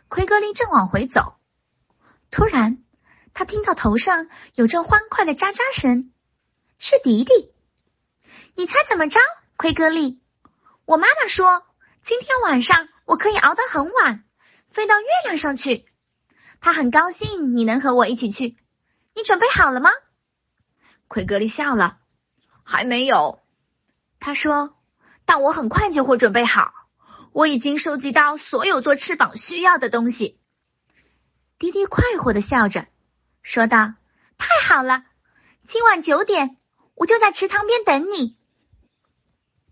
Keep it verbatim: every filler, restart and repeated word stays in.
奎格利正往回走，突然他听到头上有阵欢快的喳喳声，是迪迪。你猜怎么着，奎格利？我妈妈说今天晚上我可以熬得很晚，飞到月亮上去。她很高兴你能和我一起去。你准备好了吗？奎格利笑了。还没有。他说，但我很快就会准备好。我已经收集到所有做翅膀需要的东西。迪迪快活地笑着说道，太好了，今晚九点我就在池塘边等你。